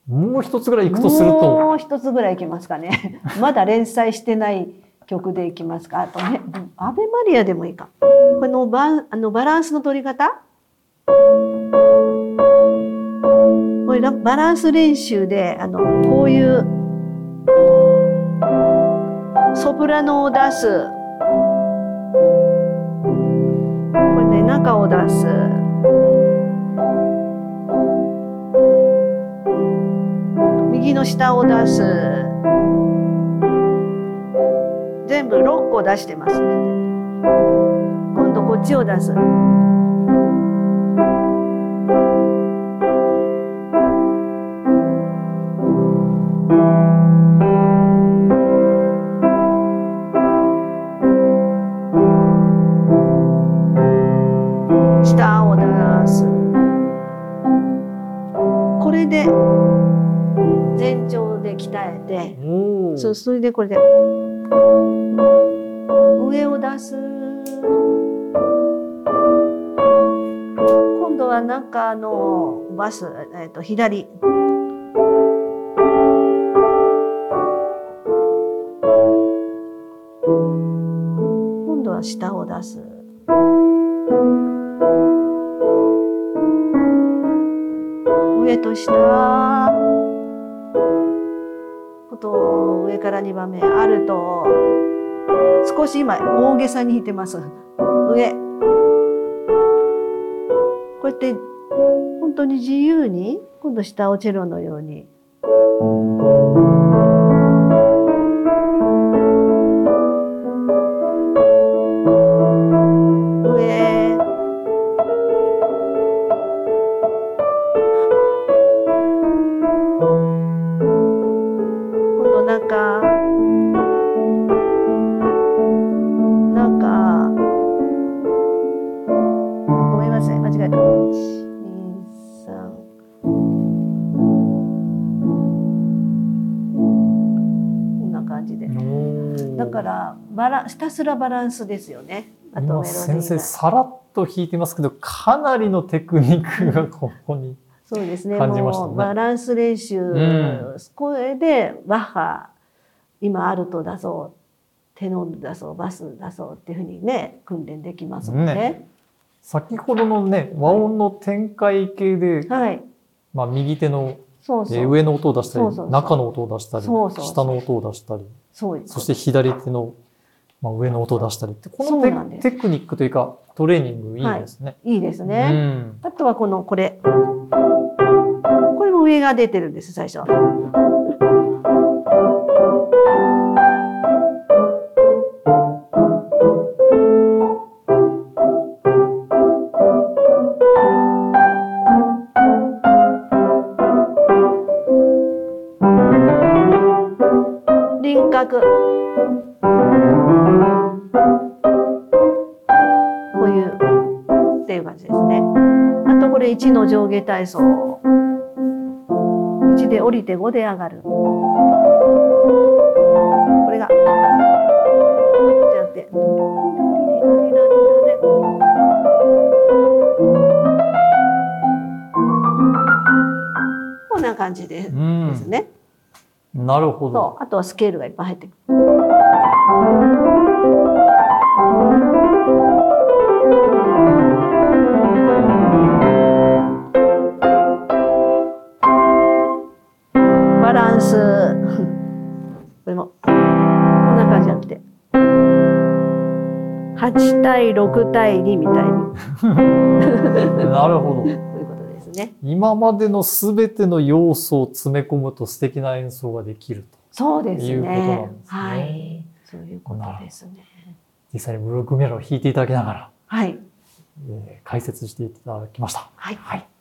もう一つぐらい行くとすると。 もう一つぐらい行きますかね。まだ連載してない曲で行きますか。あとね、アベマリアでもいいか。このバランスの取り方。これバランス練習でこういうソプラノを出す。これね、中を出す。右の下を出す。全部6個出してますね。今度こっちを出す。下を出す。これで前兆で鍛えて、それでこれで上を出す。今度は中のバス、左。今度は下を出す。上と下。こと上から2番目アルト。少し今大げさに弾いてます。上。こうやって本当に自由に今度下をチェロのように。ごめんなさい、間違えた。1、2、3。こんな感じで。だからひたすらバランスですよね。あとメロディーが。 先生さらっと弾いてますけど、かなりのテクニックがここにそうですね。 感じましたね。 もうバランス練習、これでバッハ今アルトだそう、テノールだそう、バスだそうっていうふうにね訓練できますもんね。 先ほどのね和音の展開系で、まあ右手の上の音を出したり、中の音を出したり、下の音を出したり、そして左手の上の音を出したりって、このテクニックというかトレーニングいいですね。 いいですね。あとはこれも上が出てるんです最初。輪郭。こういうっていう感じですね。あとこれ1の上下体操。1で降りて5で上がる。これがこうやってこんな感じですね。 なるほど。 あとはスケールがいっぱい入ってくる。バランス。これもこんな感じじゃなくて8対6対2みたいに。 なるほど。 ということですね。 今までのすべての要素を詰め込むと素敵な演奏ができると。 そうですね。 いうことなんですね。 はい、そういうことですね。 実際にブロックメロを弾いていただきながら、 はい、 解説していただきました。 はい。